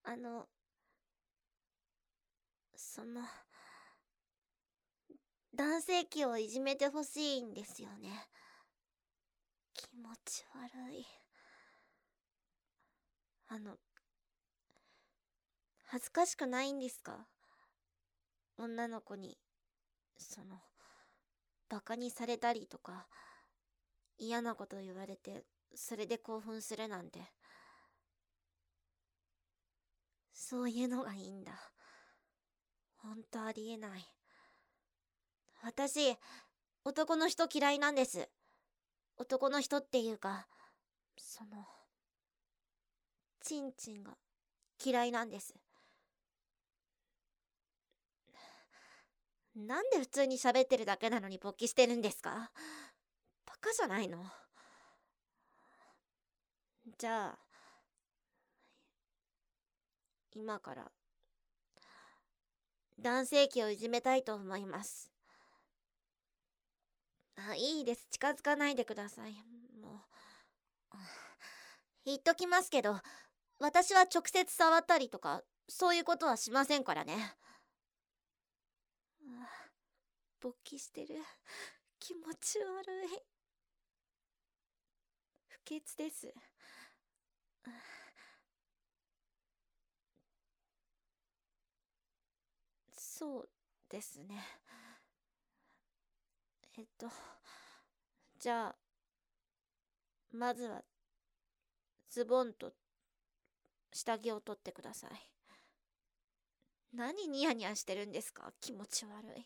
あの、男性器をいじめてほしいんですよね。気持ち悪い。恥ずかしくないんですか？女の子に、バカにされたりとか、嫌なこと言われて、それで興奮するなんて。そういうのがいいんだ。ほんとありえない。私、男の人嫌いなんです。男の人っていうか、チンチンが嫌いなんです。なんで普通に喋ってるだけなのに勃起してるんですか？バカじゃないの？じゃあ、今から男性器をいじめたいと思います。いいです。近づかないでください。もう。言っときますけど、私は直接触ったりとか、そういうことはしませんからね。勃起してる。気持ち悪い。不潔です。そうですね。じゃあ、まずはズボンと下着を取ってください。何ニヤニヤしてるんですか？気持ち悪い。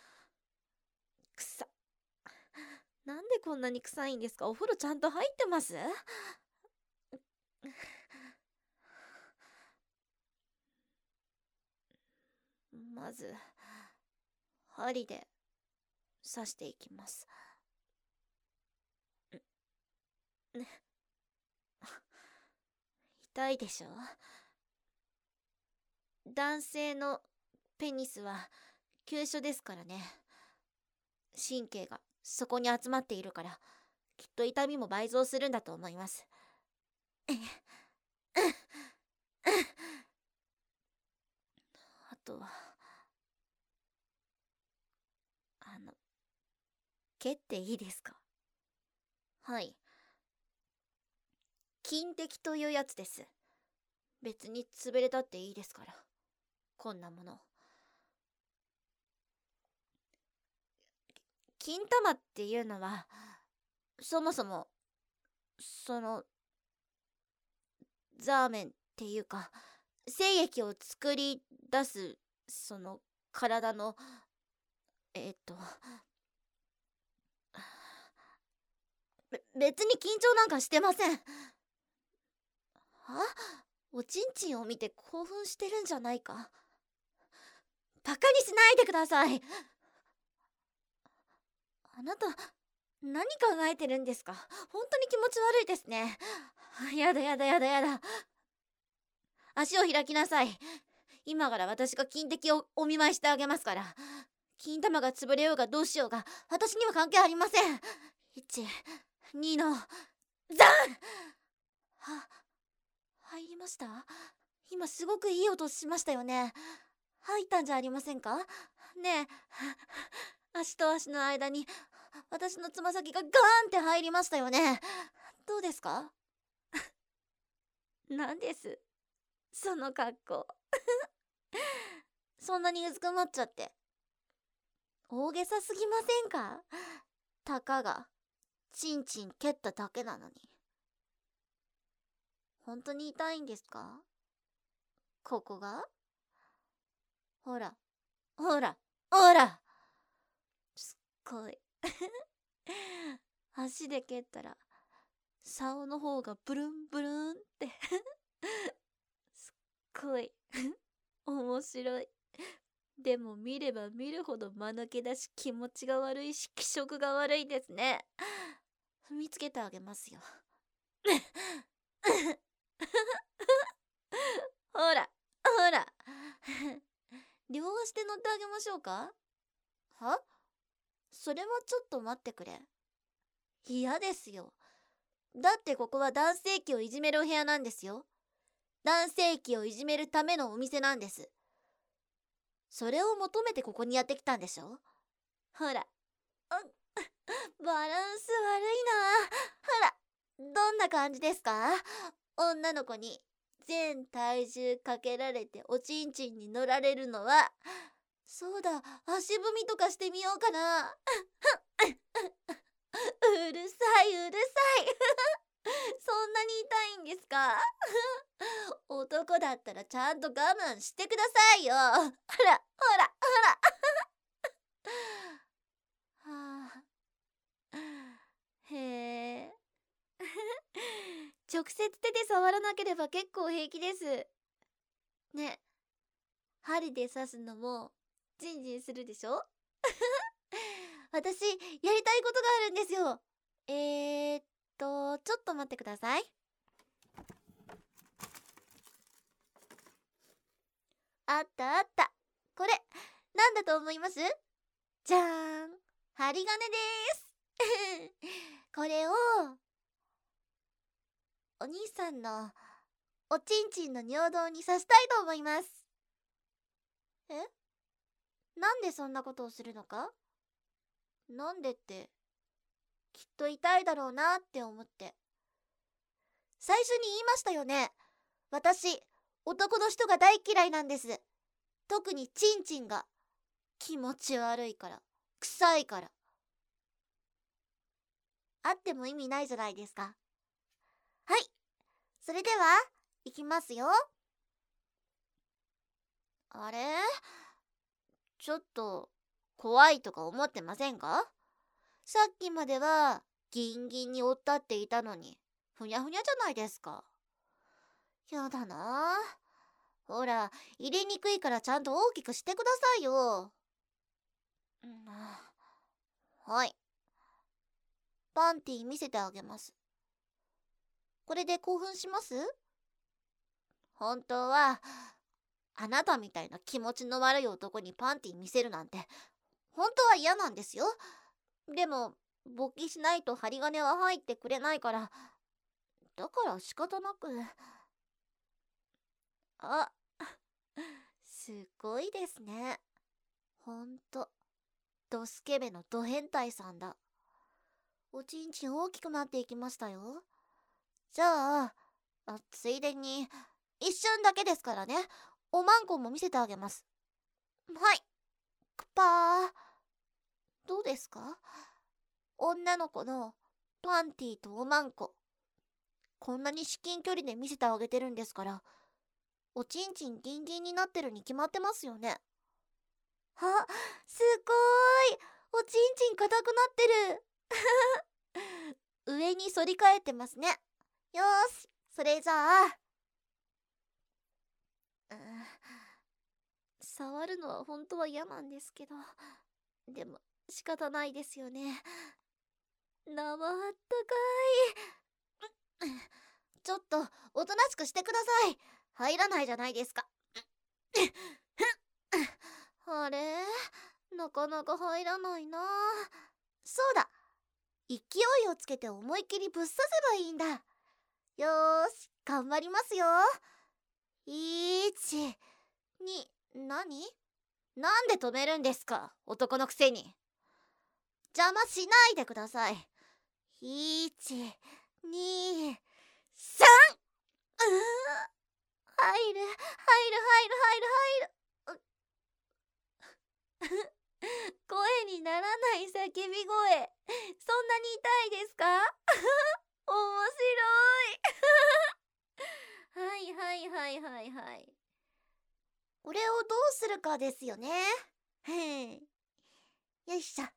臭っ。なんでこんなに臭いんですか？お風呂ちゃんと入ってます？まず針で刺していきます。痛いでしょ？男性のペニスは急所ですからね。神経がそこに集まっているから、きっと痛みも倍増するんだと思います。あとは蹴っていいですか？はい。金滴というやつです。別に潰れたっていいですから、こんなもの。金玉っていうのは、そもそもザーメンっていうか、精液を作り出す体のえっと別に緊張なんかしてません。おちんちんを見て興奮してるんじゃないか？バカにしないでください。あなた、何考えてるんですか？本当に気持ち悪いですね。やだやだやだやだ。足を開きなさい。今から私が金滴をお見舞いしてあげますから。金玉が潰れようがどうしようが私には関係ありません。1、2のザン。入りました？今すごくいい音しましたよね。入ったんじゃありませんか？ねえ、足と足の間に私のつま先がガーンって入りましたよね。どうですか？なんですその格好。そんなにうずくまっちゃって大げさすぎませんか？たかがチンチン蹴っただけなのに。本当に痛いんですか？ここが？ほらほらほら、すっごい。足で蹴ったら竿の方がブルンブルンってすっごい面白い。でも見れば見るほど間抜けだし気持ちが悪いし気色が悪いですね。踏みつけてあげますよ。ほらほら。両足で乗ってあげましょうか？は？それはちょっと待ってくれ。嫌ですよ。だってここは男性器をいじめるお部屋なんですよ。 男性器をいじめるためのお店なんです。それを求めてここにやってきたんでしょ。ほら、バランス悪いな。ほら、どんな感じですか？女の子に全体重かけられておちんちんに乗られるのは。そうだ、足踏みとかしてみようかな。うるさい、うるさい。そんなに痛いんですか？男だったらちゃんと我慢してくださいよ。ほら、ほら、ほら。はあ、へえ。直接手で触らなければ結構平気です。ね、針で刺すのもジンジンするでしょ？私、やりたいことがあるんですよ。ちょっと待ってください。あったあった。これ、なんだと思います？じゃーん。針金です。これを、お兄さんのおちんちんの尿道に刺したいと思います。え？なんでそんなことをするのか？なんでって、きっと痛いだろうなって思って。最初に言いましたよね。私、男の人が大嫌いなんです。特にチンチンが。気持ち悪いから。臭いから。あっても意味ないじゃないですか。はい。それでは、いきますよ。あれ？ちょっと、怖いとか思ってませんか？さっきまでは、ギンギンにおったっていたのに、ふにゃふにゃじゃないですか。やだなあ。ほら、入れにくいからちゃんと大きくしてくださいよ。はい。パンティ見せてあげます。これで興奮します？本当は、あなたみたいな気持ちの悪い男にパンティ見せるなんて、本当は嫌なんですよ。でも、勃起しないと針金は入ってくれないから、だから仕方なく。あ、すごいですね。ほんと、ドスケベのド変態さんだ。おちんちん大きくなっていきましたよ。じゃあ、ついでに、一瞬だけですからね、おまんこも見せてあげます。はい、くぱー。どうですか？女の子のパンティとおまんこ。こんなに至近距離で見せてあげてるんですから、おちんちんギンギンになってるに決まってますよね。あ、すごーい。おちんちん硬くなってる。上に反り返ってますね。よーし、それじゃあ、触るのは本当は嫌なんですけど、でも仕方ないですよね。生あったかい。ちょっとおとなしくしてください。入らないじゃないですか。あれ、なかなか入らないな。そうだ、勢いをつけて思いっきりぶっ刺せばいいんだ。よーし、頑張りますよ。1、2、なんで止めるんですか、男のくせに。邪魔しないでください。1、2、3。入る、入る、入る、入る、入る。声にならない叫び声。そんなに痛いですか？面白い。はいはいはいはいはい。これをどうするかですよね。よいしょ。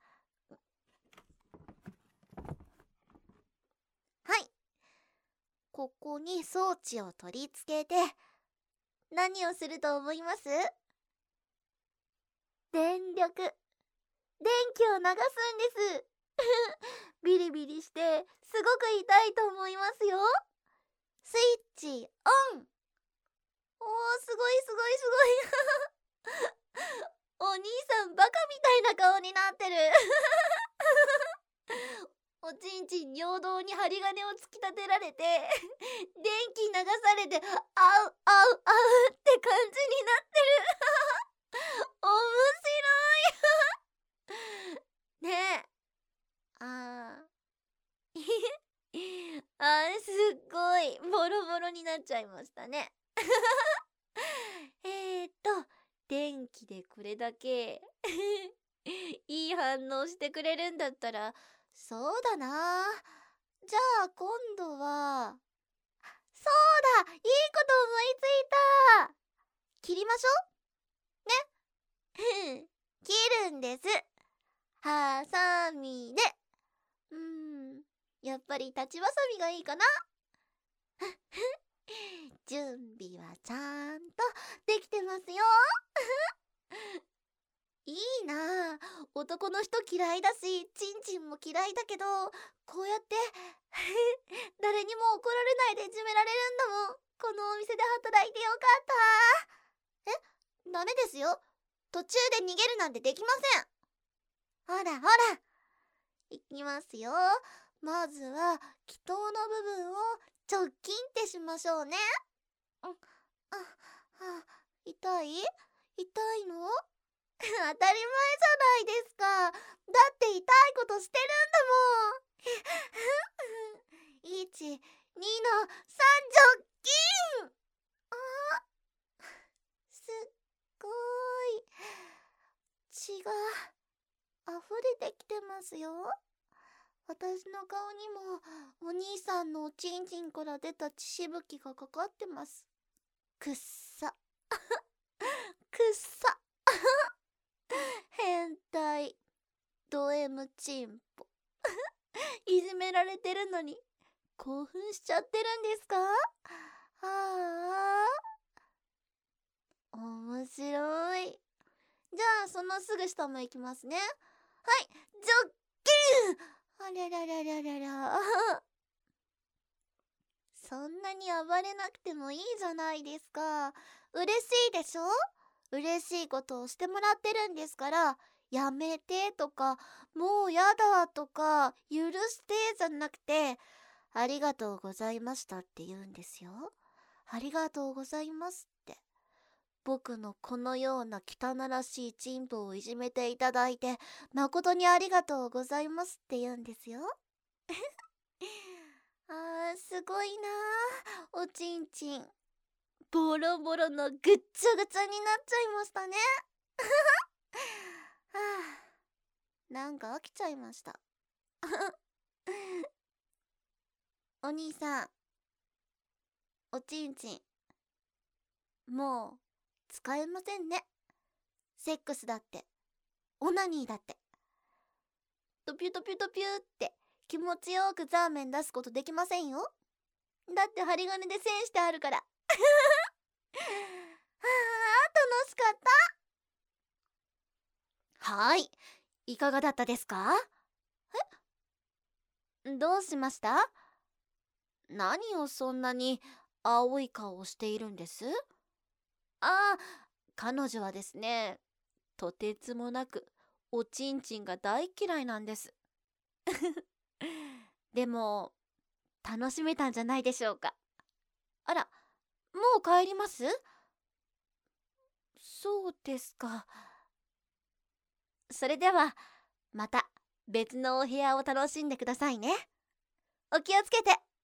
はい。ここに装置を取り付けて、何をすると思います？電力。電気を流すんです。ビリビリしてすごく痛いと思いますよ。スイッチオン。おー、すごいすごいすごい。お兄さんバカみたいな顔になってる。おちんちん尿衝動に針金を突き立てられて電気流されて、あうあうあうって感じになってる。面白い。ねえ。すっごいボロボロになっちゃいましたね。電気でこれだけいい反応してくれるんだったら、そうだな。じゃあ今度は、そうだ、いいこと思いついた。切りましょうね。切るんです。ハサミで。やっぱり立ちばさみがいいかな。準備はちゃんとできてますよ。いいなあ。男の人嫌いだし、チンチンも嫌いだけど、こうやって誰にも怒られないでいじめられるんだもん。このお店で働いてよかった。ダメですよ。途中で逃げるなんてできません。ほらほら。いきますよ。まずは気筒の部分を直近ってしましょうね。痛いの当たり前じゃないですか。だって痛いことしてるんだもん。1、2の3直近。すっごい血が溢れてきてますよ。私の顔にもお兄さんのおちんちんから出た血しぶきがかかってます。くっさくっさ変態ド M チンポいじめられてるのに興奮しちゃってるんですか？面白い。じゃあそのすぐ下もいきますね。はい、ジョッキン。あららららららそんなに暴れなくてもいいじゃないですか。嬉しいでしょ？嬉しいことをしてもらってるんですから、やめてとか、もうやだとか、許してじゃなくて、ありがとうございましたって言うんですよ。ありがとうございますって。僕のこのような汚らしいチンポをいじめていただいて、誠にありがとうございますって言うんですよ。すごいなあ。おちんちん。ボロボロのぐっちゃぐちゃになっちゃいましたね。なんか飽きちゃいました。お兄さん、おちんちん、もう使えませんね。セックスだって、オナニーだって。トピュトピュトピュって気持ちよくザーメン出すことできませんよ。だって針金で線してあるから。楽しかった。はい、いかがだったですか？どうしました？何をそんなに青い顔をしているんです？彼女はですね、とてつもなくおちんちんが大嫌いなんです。でも楽しめたんじゃないでしょうか。あら、もう帰ります？そうですか。それではまた別のお部屋を楽しんでくださいね。お気をつけて。